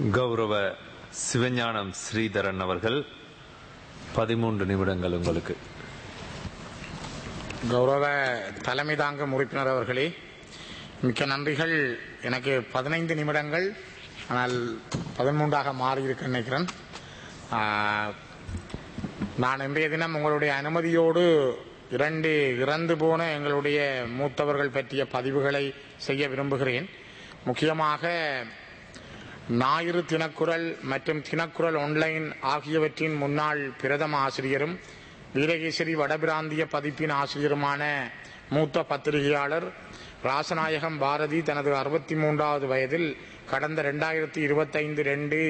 கௌரவ சிவஞானம் ஸ்ரீதரன் அவர்கள் 13 நிமிடங்கள் உங்களுக்கு. கௌரவ தலைமை தாங்கும் உறுப்பினர் அவர்களே, மிக்க நன்றிகள். எனக்கு 15 நிமிடங்கள், ஆனால் 13ஆக மாறியிருக்க நினைக்கிறேன். நான் இன்றைய தினம் உங்களுடைய அனுமதியோடு 2 இறந்து போன எங்களுடைய மூத்தவர்கள் பற்றிய பதிவுகளை செய்ய விரும்புகிறேன். முக்கியமாக ஞாயிறு தினக்குரல் மற்றும் தினக்குரல் ஆன்லைன் ஆகியவற்றின் முன்னாள் பிரதம ஆசிரியரும் வீரகேசரி வடபிராந்திய பதிப்பின் ஆசிரியருமான மூத்த பத்திரிகையாளர் ராசநாயகம் பாரதி தனது 63வது வயதில் கடந்த 2025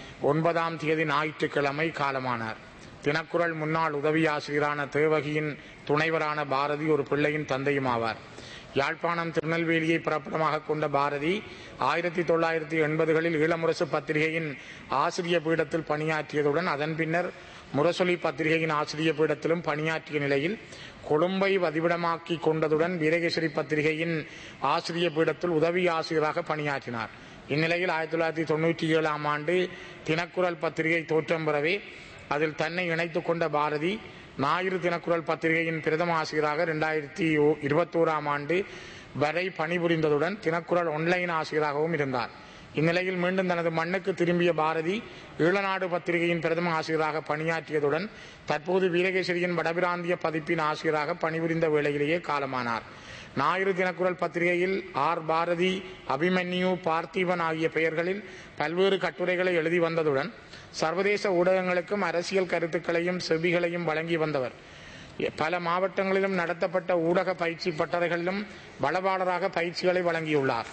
9 ஞாயிற்றுக்கிழமை காலமானார். தினக்குரல் முன்னாள் உதவி ஆசிரியரான தேவகியின் துணைவரான பாரதி ஒரு பிள்ளையின் தந்தையுமாவார். யாழ்ப்பாணம் திருநெல்வேலியை பிறப்பிடமாக கொண்ட பாரதி 1980களில் ஈழமுரசு பத்திரிகையின் ஆசிரிய பீடத்தில் பணியாற்றியதுடன் அதன் பின்னர் முரசொலி பத்திரிகையின் ஆசிரிய பீடத்திலும் பணியாற்றிய நிலையில் கொழும்பை வதிவிடமாக்கி கொண்டதுடன் வீரகேசரி பத்திரிகையின் ஆசிரிய பீடத்தில் உதவி ஆசிரியராக பணியாற்றினார். இந்நிலையில் 1997ஆம் ஆண்டு தினக்குரல் பத்திரிகை தோற்றம் பெறவே அதில் தன்னை இணைத்துக் கொண்ட பாரதி ஞாயிறு தினக்குரல் பத்திரிகையின் பிரதம ஆசிரியராக 2021ஆம் ஆண்டு வரை பணிபுரிந்ததுடன் தினக்குரல் ஆன்லைன் ஆசிரியராகவும் இருந்தார். இந்நிலையில் மீண்டும் தனது மண்ணுக்கு திரும்பிய பாரதி ஈழநாடு பத்திரிகையின் பிரதம ஆசிரியராக பணியாற்றியதுடன் தற்போது வீரகேசரியின் வடபிராந்திய பதிப்பின் ஆசிரியராக பணிபுரிந்த வேளையிலேயே காலமானார். ஞாயிறு தினக்குரல் பத்திரிகையில் பாரதி, அபிமன்யு, பார்த்திபன் ஆகிய பெயர்களில் பல்வேறு கட்டுரைகளை எழுதி வந்ததுடன் சர்வதேச ஊடகங்களுக்கும் அரசியல் கருத்துக்களையும் செவிகளையும் வழங்கி வந்தவர். பல மாவட்டங்களிலும் நடத்தப்பட்ட ஊடக பயிற்சி பட்டறைகளிலும் வளவாளராக பயிற்சிகளை வழங்கியுள்ளார்.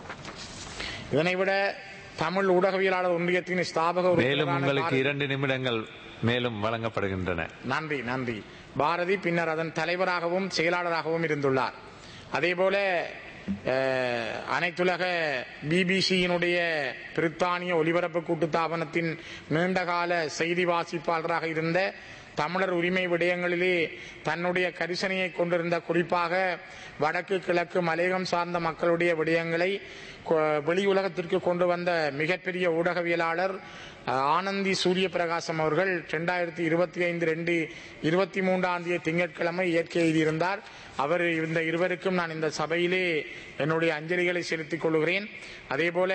இதனைவிட தமிழ் ஊடகவியலாளர் ஒன்றியத்தின் ஸ்தாபக மேலும் உங்களுக்கு 2 நிமிடங்கள் மேலும் வழங்கப்படுகின்றன. நன்றி. பாரதி பின்னர் அதன் தலைவராகவும் செயலாளராகவும் இருந்துள்ளார். அதேபோல அனைத்துலக பிபிசியினுடைய பிரித்தானிய ஒலிபரப்பு கூட்டுத்தாபனத்தின் நீண்டகால செய்தி வாசிப்பாளராக இருந்த தமிழர் உரிமை விடயங்களிலே தன்னுடைய கரிசனையை கொண்டிருந்த, குறிப்பாக வடக்கு கிழக்கு மலையகம் சார்ந்த மக்களுடைய விடயங்களை வெளி உலகத்திற்கு கொண்டு வந்த மிகப்பெரிய ஊடகவியலாளர் ஆனந்தி சூரிய பிரகாசம் அவர்கள் 2025 23 திங்கட்கிழமை இயற்கை எழுதியிருந்தார். அவர் இந்த இருவருக்கும் நான் இந்த சபையிலே என்னுடைய அஞ்சலிகளை செலுத்திக் கொள்கிறேன். அதேபோல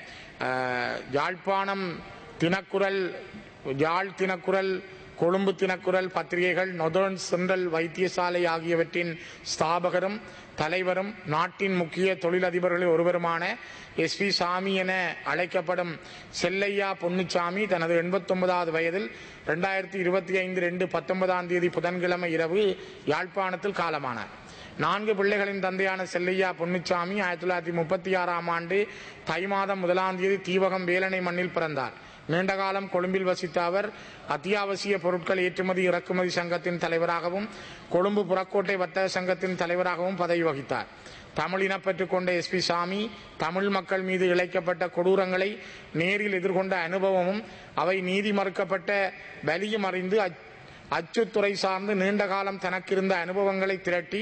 யாழ்ப்பாணம் தினக்குரல், யாழ் தினக்குரல், கொழும்பு தினக்குரல் பத்திரிகைகள், நொதர்ன் சென்ட்ரல் வைத்தியசாலை ஆகியவற்றின் ஸ்தாபகரும் தலைவரும் நாட்டின் முக்கிய தொழிலதிபர்களில் ஒருவருமான SP சாமி என அழைக்கப்படும் செல்லையா பொன்னுச்சாமி தனது 89வது வயதில் 2025 19 புதன்கிழமை இரவு யாழ்ப்பாணத்தில் காலமானார். 4 பிள்ளைகளின் தந்தையான செல்லையா பொன்னுச்சாமி 1936ஆம் ஆண்டு தை மாதம் 1 தீவகம் வேலனை மண்ணில் பிறந்தார். நீண்டகாலம் கொழும்பில் வசித்த அவர் அத்தியாவசிய பொருட்கள் ஏற்றுமதி இறக்குமதி சங்கத்தின் தலைவராகவும் கொழும்பு புறக்கோட்டை வர்த்தக சங்கத்தின் தலைவராகவும் பதவி வகித்தார். தமிழ் இனப்பற்று கொண்ட SP சாமி தமிழ் மக்கள் மீது இழைக்கப்பட்ட கொடூரங்களை நேரில் எதிர்கொண்ட அனுபவமும் அவை நீதி மறுக்கப்பட்ட வலியும் அறிந்து அச்சுத்துறை சார்ந்து நீண்ட காலம் தனக்கிருந்த அனுபவங்களை திரட்டி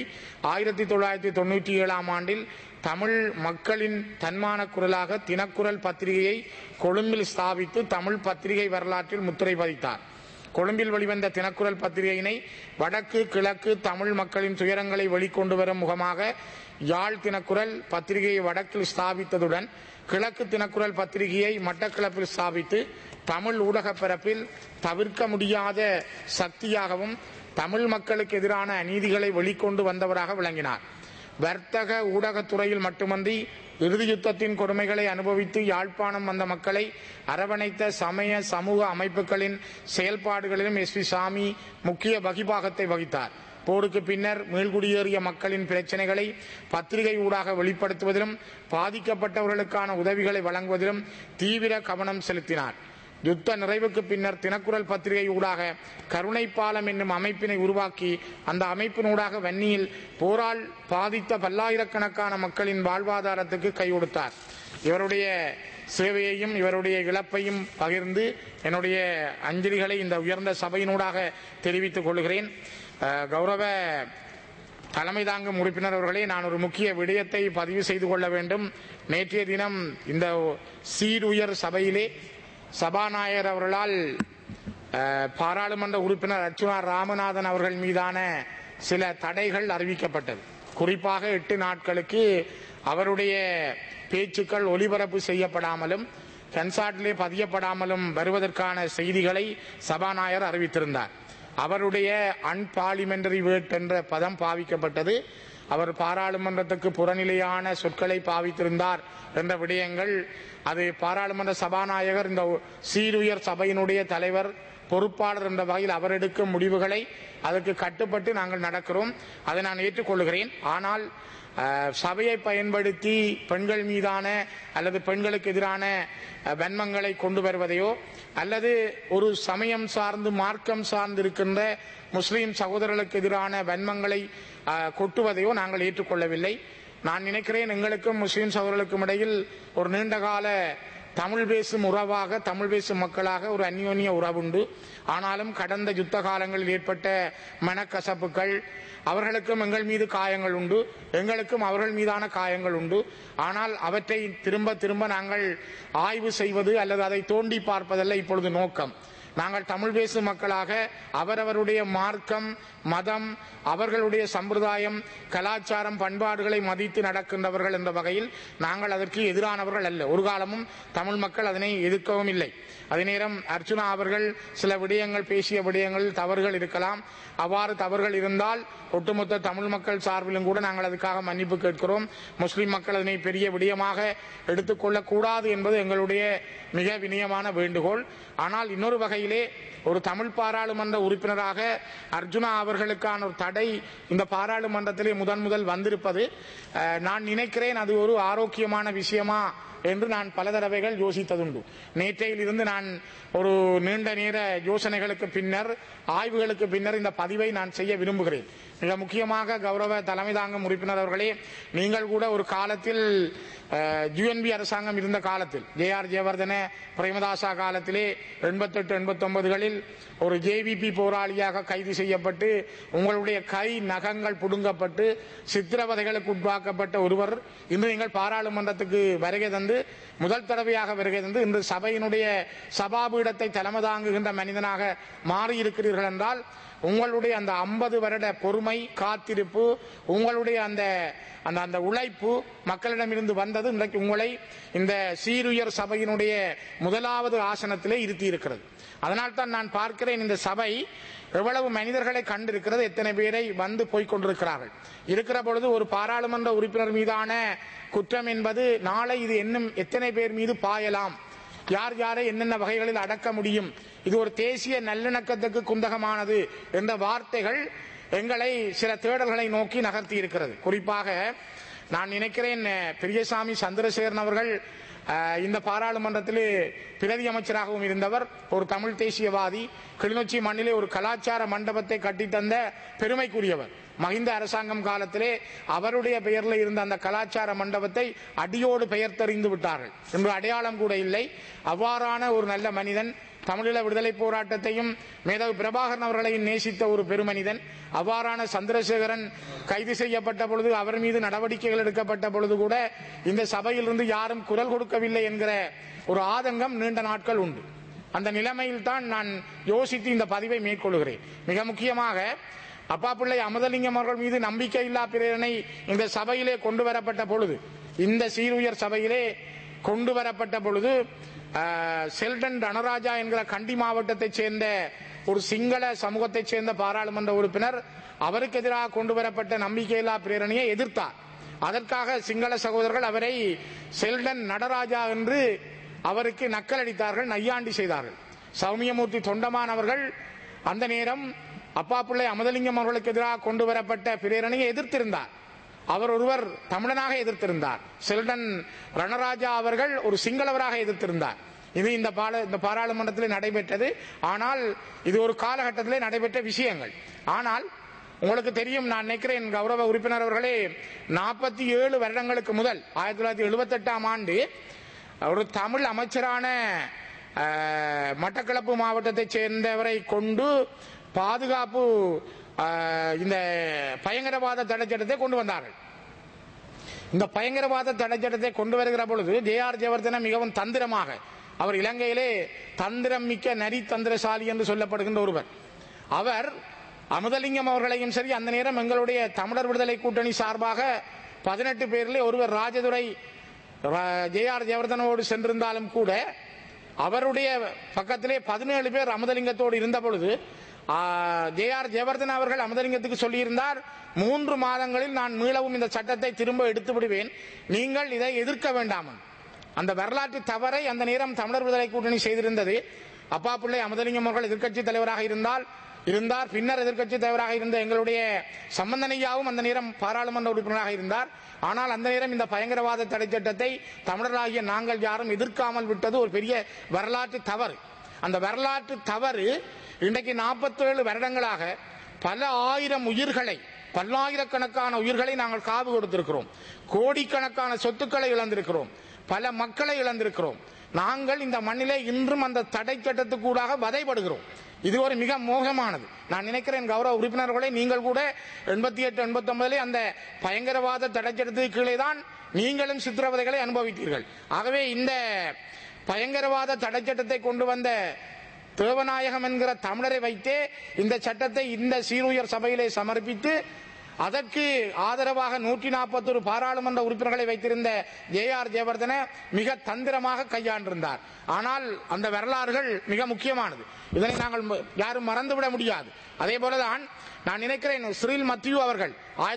1997ஆம் ஆண்டில் தமிழ் மக்களின் தன்மான குரலாக தினக்குரல் பத்திரிகையை கொழும்பில் ஸ்தாபித்து தமிழ் பத்திரிகை வரலாற்றில் முத்திரை பதித்தார். கொழும்பில் வெளிவந்த தினக்குரல் பத்திரிகையினை வடக்கு கிழக்கு தமிழ் மக்களின் துயரங்களை வெளிக்கொண்டு வரும் முகமாக யாழ் தினக்குரல் பத்திரிகையை வடக்கில் ஸ்தாபித்ததுடன் கிழக்கு தினக்குரல் பத்திரிகையை மட்டக்களப்பில் ஸ்தாபித்து தமிழ் ஊடக பரப்பில் தவிர்க்க முடியாத சக்தியாகவும் தமிழ் மக்களுக்கு எதிரான அநீதிகளை வெளிக்கொண்டு வந்தவராக விளங்கினார். வர்த்தக ஊடகத்துறையில் மட்டுமன்றி இறுதி யுத்தத்தின் கொடுமைகளை அனுபவித்து யாழ்ப்பாணம் வந்த மக்களை அரவணைத்த சமய சமூக அமைப்புகளின் செயல்பாடுகளிலும் SP சாமி முக்கிய வகிபாகத்தை வகித்தார். போருக்கு பின்னர் மீள்குடியேறிய மக்களின் பிரச்சனைகளை பத்திரிகை ஊடாக வெளிப்படுத்துவதிலும் பாதிக்கப்பட்டவர்களுக்கான உதவிகளை வழங்குவதிலும் தீவிர கவனம் செலுத்தினார். யுத்த நிறைவுக்கு பின்னர் தினக்குரல் பத்திரிகை ஊடாக கருணை பாலம் என்னும் அமைப்பினை உருவாக்கி அந்த அமைப்பினூடாக வன்னியில் போரால் பாதித்த பல்லாயிரக்கணக்கான மக்களின் வாழ்வாதாரத்துக்கு கை கொடுத்தார். இவருடைய சேவையையும் இவருடைய இழப்பையும் பகிர்ந்து என்னுடைய அஞ்சலிகளை இந்த உயர்ந்த சபையினூடாக தெரிவித்துக் கொள்கிறேன். கௌரவ தலைமை தாங்கும் உறுப்பினர் அவர்களே, நான் ஒரு முக்கிய விடயத்தை பதிவு செய்து கொள்ள வேண்டும். நேற்றைய தினம் இந்த சீருயர் சபையிலே சபாநாயகர் அவர்களால் பாராளுமன்ற உறுப்பினர் அர்ச்சுனா ராமநாதன் அவர்கள் மீதான சில தடைகள் அறிவிக்கப்பட்டது. குறிப்பாக 8 நாட்களுக்கு அவருடைய பேச்சுக்கள் ஒலிபரப்பு செய்யப்படாமலும் கன்சார்ட்டிலே பதியப்படாமலும் வருவதற்கான செய்திகளை சபாநாயகர் அறிவித்திருந்தார். அவருடைய அன்பார்லிமெண்டரி வேர்ட் என்ற பதம் பாவிக்கப்பட்டது. அவர் பாராளுமன்றத்துக்கு புறநிலையான சொற்களை பாவித்திருந்தார் என்ற விடயங்கள், அது பாராளுமன்ற சபாநாயகர் இந்த சீருயர் சபையினுடைய தலைவர் பொறுப்பாளர் என்ற வகையில் அவர் எடுக்கும் முடிவுகளை அதற்கு கட்டுப்பட்டு நாங்கள் நடக்கிறோம். அதை நான் ஏற்றுக்கொள்கிறேன். ஆனால் சபையை பயன்படுத்தி பெண்கள் மீதான அல்லது பெண்களுக்கு எதிரான வன்மங்களை கொண்டு வருவதையோ அல்லது ஒரு சமயம் சார்ந்து மார்க்கம் சார்ந்து இருக்கின்ற முஸ்லீம் சகோதரர்களுக்கு எதிரான வன்மங்களை கொட்டுவதையோ நாங்கள் ஏற்றுக்கொள்ளவில்லை. நான் நினைக்கிறேன் எங்களுக்கும் முஸ்லீம் சகோதரர்களுக்கும் இடையில் ஒரு நீண்டகால தமிழ் பேசும் உறவாக, தமிழ் பேசும் மக்களாக ஒரு அந்யோன்ய உறவுண்டு. ஆனாலும் கடந்த யுத்த காலங்களில் ஏற்பட்ட மனக்கசப்புகள், அவர்களுக்கும் எங்கள் மீது காயங்கள் உண்டு, எங்களுக்கும் அவர்கள் மீதான காயங்கள் உண்டு. ஆனால் அவற்றை திரும்ப திரும்ப நாங்கள் ஆய்வு செய்வது அல்லது அதை தோண்டி பார்ப்பதல்ல இப்பொழுது நோக்கம். நாங்கள் தமிழ் பேசும் மக்களாக அவரவருடைய மார்க்கம், மதம், அவர்களுடைய சம்பிரதாயம், கலாச்சாரம், பண்பாடுகளை மதித்து நடக்கின்றவர்கள் என்ற வகையில் நாங்கள் அதற்கு எதிரானவர்கள் அல்ல. ஒரு காலமும் தமிழ் மக்கள் அதனை எதிர்க்கவும் இல்லை. அதே நேரம் அர்ச்சுனா அவர்கள் சில விடயங்கள் பேசிய விடயங்களில் தவறுகள் இருக்கலாம். அவ்வாறு தவறுகள் இருந்தால் ஒட்டுமொத்த தமிழ் மக்கள் சார்பிலும் கூட நாங்கள் அதுக்காக மன்னிப்பு கேட்கிறோம். முஸ்லிம் மக்கள் அதனை பெரிய விடயமாக எடுத்துக்கொள்ளக் கூடாது என்பது எங்களுடைய மிக வினயமான வேண்டுகோள். ஆனால் இன்னொரு வகையிலே ஒரு தமிழ் பாராளுமன்ற உறுப்பினராக அர்ஜுனா அவர்களுக்கான ஒரு தடை இந்த பாராளுமன்றத்திலே முதல் வந்திருப்பது நான் நினைக்கிறேன் அது ஒரு ஆரோக்கியமான விஷயமா என்று நான் பல தடவைகள் யோசித்ததுண்டு. நேற்றையில் இருந்து நான் ஒரு நீண்ட நேர யோசனைகளுக்கு பின்னர், ஆய்வுகளுக்கு பின்னர் இந்த பதிவை நான் செய்ய விரும்புகிறேன். மிக முக்கியமாக கௌரவ தலைமை தாங்கும் உறுப்பினர் அவர்களே, நீங்கள் கூட ஒரு காலத்தில் யுஎன்பி அரசாங்கம் இருந்த காலத்தில், ஜே.ஆர். ஜெயவர்தன பிரேமதாசா காலத்திலே 88-89களில் ஒரு ஜேவிபி போராளியாக கைது செய்யப்பட்டு உங்களுடைய கை நகங்கள் புடுங்கப்பட்டு சித்திரவதைகளுக்கு உட்பாக்கப்பட்ட ஒருவர் இன்று நீங்கள் பாராளுமன்றத்துக்கு வருகை தந்து, முதல் தடவையாக வருகை தந்து இன்று சபையினுடைய சபாபீடத்தை தலைமை தாங்குகின்ற மனிதனாக மாறியிருக்கிறீர்கள் என்றால் உங்களுடைய அந்த 50 வருட பொறுமை, காத்திருப்பு, உங்களுடைய அந்த அந்த உழைப்பு மக்களிடமிருந்து வந்தது இன்றைக்கு உங்களை இந்த சீருயர் சபையினுடைய முதலாவது ஆசனத்திலே இருத்தி இருக்கிறது. அதனால்தான் நான் பார்க்கிறேன் இந்த சபை எவ்வளவு மனிதர்களை கண்டிருக்கிறது, எத்தனை பேரை வந்து போய்கொண்டிருக்கிறார்கள். இருக்கிற பொழுது ஒரு பாராளுமன்ற உறுப்பினர் மீதான குற்றம் என்பது நாளை இது இன்னும் எத்தனை பேர் மீது பாயலாம், யார் யாரை என்னென்ன வகைகளில் அடக்க முடியும், இது ஒரு தேசிய நல்லிணக்கத்துக்கு குந்தகமானது என்ற வார்த்தைகள் எங்களை சில தேடல்களை நோக்கி நகர்த்தி இருக்கிறது. குறிப்பாக நான் நினைக்கிறேன் பெரியசாமி சந்திரசேகரன் அவர்கள் இந்த பாராளுமன்றத்திலே பிரதி அமைச்சராகவும் இருந்தவர், ஒரு தமிழ் தேசியவாதி, கிளிநொச்சி மண்ணிலே ஒரு கலாச்சார மண்டபத்தை கட்டித்தந்த பெருமைக்குரியவர். மஹிந்த அரசாங்கம் காலத்திலே அவருடைய பெயரில் இருந்த அந்த கலாச்சார மண்டபத்தை அடியோடு பெயர் தெரிந்து விட்டார்கள் என்று அடையாளம் கூட இல்லை. அவ்வாறான ஒரு நல்ல மனிதன், தமிழீழ விடுதலை போராட்டத்தையும் மேதகு பிரபாகரன் அவர்களையும் நேசித்த ஒரு பெருமனிதன். அவ்வாறான சந்திரசேகரன் கைது செய்யப்பட்ட பொழுது, அவர் மீது நடவடிக்கைகள் எடுக்கப்பட்ட பொழுது கூட இந்த சபையிலிருந்து யாரும் குரல் கொடுக்கவில்லை என்கிற ஒரு ஆதங்கம் நீண்ட நாட்கள் உண்டு. அந்த நிலைமையில் தான் நான் யோசித்து இந்த பதிவை மேற்கொள்கிறேன். மிக முக்கியமாக அப்பாப்பிள்ளை அமுதலிங்கம் அவர்கள் மீது நம்பிக்கையில்லா பிரேரணை இந்த சபையிலே கொண்டு வரப்பட்ட பொழுது, இந்த சீருயர் சபையிலே கொண்டு வரப்பட்ட பொழுது செல்டன் ரணராஜா என்கிற கண்டி மாவட்டத்தைச் சேர்ந்த ஒரு சிங்கள சமூகத்தைச் சேர்ந்த பாராளுமன்ற உறுப்பினர் அவருக்கு எதிராக கொண்டு வரப்பட்ட நம்பிக்கையில்லா பிரேரணையை எதிர்த்தார். அதற்காக சிங்கள சகோதரர்கள் அவரை செல்டன் நடராஜா என்று அவருக்கு நக்கலடித்தார்கள், நையாண்டி செய்தார்கள். சௌமியமூர்த்தி தொண்டமான் அவர்கள் அந்த நேரம் அப்பாப்பிள்ளை அமுதலிங்கம் அவர்களுக்கு எதிராக கொண்டு வரப்பட்ட பிரேரணையை எதிர்த்திருந்தார். அவர் ஒருவர் தமிழனாக எதிர்த்திருந்தார். செல்டன் ரணராஜா அவர்கள் ஒரு சிங்களவராக எதிர்த்திருந்தார். இது இந்த பாராளுமன்றத்தில் நடைபெற்றது. ஆனால் இது ஒரு காலகட்டத்திலே நடைபெற்ற விஷயங்கள். ஆனால் உங்களுக்கு தெரியும், நான் நினைக்கிறேன் கௌரவ உறுப்பினர் அவர்களே, 47 வருடங்களுக்கு முதல் 1978ஆம் ஆண்டு ஒரு தமிழ் அமைச்சரான மட்டக்களப்பு மாவட்டத்தைச் சேர்ந்தவரை கொண்டு பாதுகாப்பு இந்த பயங்கரவாத தடை சட்டத்தை கொண்டு வந்தார்கள். இந்த பயங்கரவாத தடை சட்டத்தை கொண்டு வருகிற பொழுது ஜே.ஆர். ஜெயவர்தன மிகவும் தந்திரமாக, அவர் இலங்கையிலே தந்திரம் மிக்க நரி தந்திரசாலி என்று சொல்லப்படுகின்ற ஒருவர், அவர் அமுதலிங்கம் அவர்களையும் சரி, அந்த நேரம் எங்களுடைய தமிழர் விடுதலை கூட்டணி சார்பாக 18 பேரிலே ஒருவர் ராஜதுரை ஜே.ஆர். ஜெயவர்தனோடு சென்றிருந்தாலும் கூட அவருடைய பக்கத்திலே 17 பேர் அமுதலிங்கத்தோடு இருந்த பொழுது ஜே.ஆர். ஜெயவர்தன அவர்கள் அமுதலிங்கத்துக்கு சொல்லியிருந்தார், 3 மாதங்களில் நான் மீளவும் இந்த சட்டத்தை திரும்ப எடுத்து விடுவேன், நீங்கள் இதை எதிர்க்க வேண்டாம். அந்த வரலாற்று தவறை அந்த நேரம் தமிழர் விடுதலை கூட்டணி செய்திருந்தது. அப்பா பிள்ளை அமுதலிங்கம் அவர்கள் எதிர்க்கட்சி தலைவராக இருந்தார். பின்னர் எதிர்க்கட்சி தலைவராக இருந்த எங்களுடைய சம்பந்தனையாவும் அந்த நேரம் பாராளுமன்ற உறுப்பினராக இருந்தார். ஆனால் அந்த நேரம் இந்த பயங்கரவாத தடை சட்டத்தை தமிழராகிய நாங்கள் யாரும் எதிர்க்காமல் விட்டது ஒரு பெரிய வரலாற்று தவறு. அந்த வரலாற்று தவறு இன்றைக்கு 47 வருடங்களாக பல ஆயிரம் உயிர்களை, பல்லாயிரக்கணக்கான உயிர்களை நாங்கள் காவு கொடுத்திருக்கிறோம். கோடிக்கணக்கான சொத்துக்களை இழந்திருக்கிறோம். பல மக்களை இழந்திருக்கிறோம். நாங்கள் இந்த மண்ணிலே இன்றும் அந்த தடை சட்டத்துக்கூடாக வதைப்படுகிறோம். இது ஒரு மிக மோசமானது. நான் நினைக்கிறேன் கௌரவ உறுப்பினர்களே, நீங்கள் கூட 88, 89 அந்த பயங்கரவாத தடை சட்டத்துக்கு கீழே தான் நீங்களும் சித்திரவதைகளை அனுபவித்தீர்கள். ஆகவே இந்த பயங்கரவாத தடை சட்டத்தை கொண்டு வந்த தேவநாயகம் என்கிற தமிழரை வைத்தே இந்த சட்டத்தை இந்த சீருயர் சபையிலே சமர்ப்பித்து அதற்கு ஆதரவாக 141 பாராளுமன்ற உறுப்பினர்களை வைத்திருந்த ஜே.ஆர். ஜெயவர்தன மிக தந்திரமாக கையாண்டிருந்தார். ஆனால் அந்த வரலாறுகள் மிக முக்கியமானது. இதனை நாங்கள் யாரும் மறந்துவிட முடியாது. அதே போலதான் நான் நினைக்கிறேன் சிறில் மத்தியூ அவர்கள்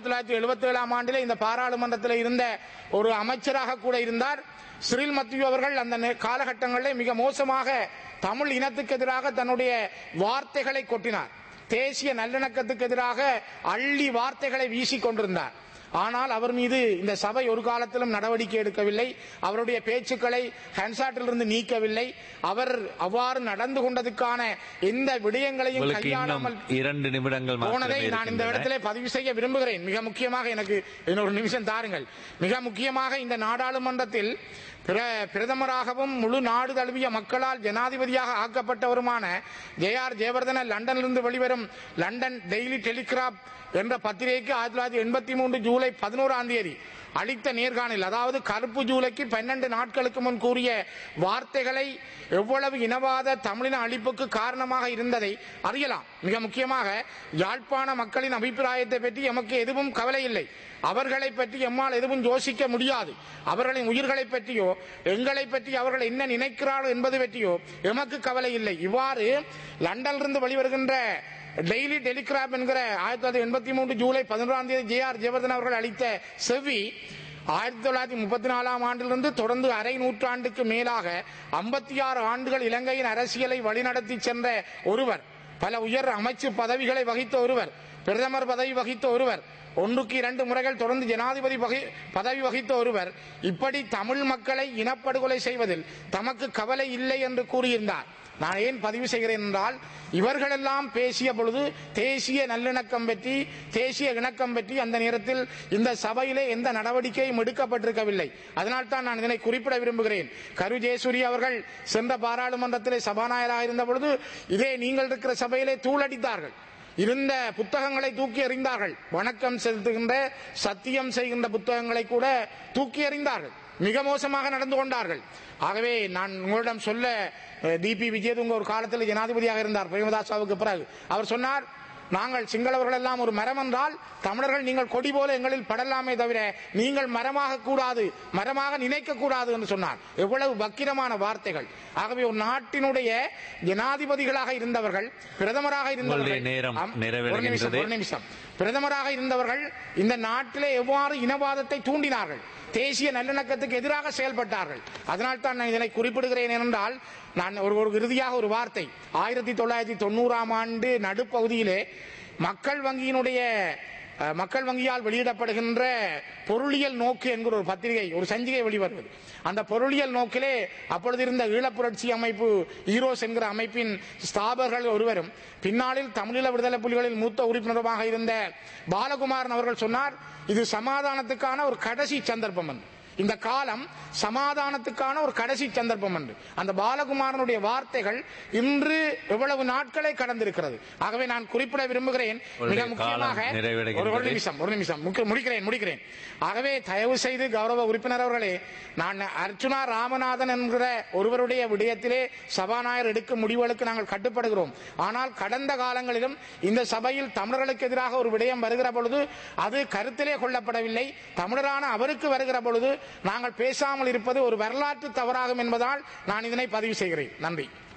1977 ஆண்டிலே இந்த பாராளுமன்றத்தில் இருந்த ஒரு அமைச்சராக கூட இருந்தார். சிறில் மத்தியூ அவர்கள் அந்த காலகட்டங்களிலே மிக மோசமாக தமிழ் இனத்துக்கு எதிராக தன்னுடைய வார்த்தைகளை கொட்டினார். தேசிய நல்லிணக்கத்துக்கு எதிராக அள்ளி வார்த்தைகளை வீசிக் கொண்டிருந்தார். ஆனால் அவர் மீது இந்த சபை ஒரு காலத்திலும் நடவடிக்கை எடுக்கவில்லை. அவருடைய பேச்சுக்களை ஹன்சாட்டிலிருந்து நீக்கவில்லை. அவர் அவ்வாறு நடந்து கொண்டதுக்கான எந்த விடயங்களையும் கையாளாமல் 2 நிமிடங்கள் போனதை நான் இந்த இடத்திலே பதிவு செய்ய விரும்புகிறேன். மிக முக்கியமாக எனக்கு இன்னொரு நிமிஷம் தாருங்கள். மிக முக்கியமாக இந்த நாடாளுமன்றத்தில் பிரதமராகவும் முழு நாடு தழுவிய மக்களால் ஜனாதிபதியாக ஆக்கப்பட்டவருமான ஜே.ஆர். ஜெயவர்தன லண்டனிலிருந்து வெளிவரும் லண்டன் டெய்லி டெலிகிராப் என்ற பத்திரிகைக்கு 1983 ஜூலை 11 அளித்த நேர்காணல், அதாவது கருப்பு ஜூலைக்கு 12 நாட்களுக்கு முன் கூறிய வார்த்தைகளை எவ்வளவு இனவாத தமிழின அழிப்புக்கு காரணமாக இருந்ததை அறியலாம். மிக முக்கியமாக யாழ்ப்பாண மக்களின் அபிப்பிராயத்தை பற்றி எமக்கு எதுவும் கவலை இல்லை. அவர்களை பற்றி எம்மால் எதுவும் யோசிக்க முடியாது. அவர்களின் உயிர்களை பற்றியோ எங்களை பற்றி அவர்கள் என்ன நினைக்கிறார்கள் என்பது பற்றியோ எமக்கு கவலை இல்லை. இவ்வாறு லண்டனிலிருந்து வெளிவருகின்ற டெய்லி டெலிகிராப் என்கிற 1983 ஜூலை 11 ஜே.ஆர். ஜெயவர்தன அவர்கள் அளித்த செவி 1934 ஆண்டிலிருந்து தொடர்ந்து அரை நூற்றாண்டுக்கு மேலாக 56 ஆண்டுகள் இலங்கையின் அரசியலை வழிநடத்தி சென்ற ஒருவர், பல உயர் அமைச்சு பதவிகளை வகித்த ஒருவர், பிரதமர் பதவி வகித்த ஒருவர், 1க்கு 2 முறைகள் தொடர்ந்து ஜனாதிபதி பதவி வகித்த ஒருவர் இப்படி தமிழ் மக்களை இனப்படுகொலை செய்வதில் தமக்கு கவலை இல்லை என்று கூறியிருந்தார். நான் ஏன் பதிவு செய்கிறேன் என்றால், இவர்களெல்லாம் பேசிய பொழுது தேசிய நல்லிணக்கம் பற்றி, தேசிய இணக்கம் பற்றி அந்த நேரத்தில் இந்த சபையிலே எந்த நடவடிக்கையும் எடுக்கப்பட்டிருக்கவில்லை. அதனால் தான் நான் இதனை குறிப்பிட விரும்புகிறேன். கரு ஜெயசூரிய அவர்கள் சென்ற பாராளுமன்றத்திலே சபாநாயகராக இருந்த பொழுது இதே நீங்கள் இருக்கிற சபையிலே தூளடித்தார்கள். இருந்த புத்தகங்களை தூக்கி எறிந்தார்கள். வணக்கம் செலுத்துகின்ற, சத்தியம் செய்கின்ற புத்தகங்களை கூட தூக்கி எறிந்தார்கள். மிக மோசமாக நடந்து கொண்டார்கள். ஆகவே நான் உங்களிடம் சொல்ல, டிபி விஜயதுங்க ஒரு காலத்தில் ஜனாதிபதியாக இருந்தார் பிரேமதாசாவுக்கு பிறகு. அவர் சொன்னார், நாங்கள் சிங்களவர்கள் எல்லாம் ஒரு மரம் என்றால் தமிழர்கள் நீங்கள் கொடி போல எங்களில் படலாமே தவிர நீங்கள் மரமாக கூடாது, மரமாக நினைக்க கூடாது என்று சொன்னார். எவ்வளவு வக்கிரமான வார்த்தைகள்! ஆகவே ஒரு நாட்டினுடைய ஜனாதிபதிகளாக இருந்தவர்கள், பிரதமராக இருந்தவர்கள், ஒரு நிமிஷம், பிரதமராக இருந்தவர்கள் இந்த நாட்டிலே எவ்வாறு இனவாதத்தை தூண்டினார்கள், தேசிய நல்லிணக்கத்துக்கு எதிராக செயல்பட்டார்கள். அதனால் தான் நான் இதனை குறிப்பிடுகிறேன். என்றால் நான் ஒரு இறுதியாக ஒரு வார்த்தை, 1990 ஆண்டு நடுப்பகுதியிலே மக்கள் வங்கியால் வெளியிடப்படுகின்ற பொருளியல் நோக்கு என்கிற ஒரு பத்திரிகை, ஒரு சஞ்சிகை வெளிவருவது. அந்த பொருளியல் நோக்கிலே அப்பொழுது இருந்த ஈழப்புரட்சி அமைப்பு ஈரோஸ் என்கிற அமைப்பின் ஸ்தாபகர்கள் ஒருவரும் பின்னாளில் தமிழீழ விடுதலை புலிகளில் மூத்த உறுப்பினருமாக இருந்த பாலகுமாரன் அவர்கள் சொன்னார், இது சமாதானத்துக்கான ஒரு கடைசி சந்தர்ப்பம். இந்த காலம் சமாதானத்துக்கான ஒரு கடைசி சந்தர்ப்பம் என்று அந்த பாலகுமாரனுடைய வார்த்தைகள் இன்று எவ்வளவு நாட்களை கடந்திருக்கிறது. ஆகவே நான் குறிப்பிட விரும்புகிறேன், மிக முக்கியமாக ஒரு நிமிஷம் முடிக்கிறேன். ஆகவே தயவு செய்து கௌரவ உறுப்பினர் அவர்களே, நான் அர்ச்சுனா ராமநாதன் என்கிற ஒருவருடைய விடயத்திலே சபாநாயகர் எடுக்கும் முடிவுகளுக்கு நாங்கள் கட்டுப்படுகிறோம். ஆனால் கடந்த காலங்களிலும் இந்த சபையில் தமிழர்களுக்கு எதிராக ஒரு விடயம் வருகிற பொழுது அது கருத்திலே கொள்ளப்படவில்லை. தமிழரான அவருக்கு வருகிற பொழுது நாங்கள் பேசாமல் இருப்பது ஒரு வரலாற்று தவறாகும் என்பதால் நான் இதனை பதிவு செய்கிறேன். நன்றி.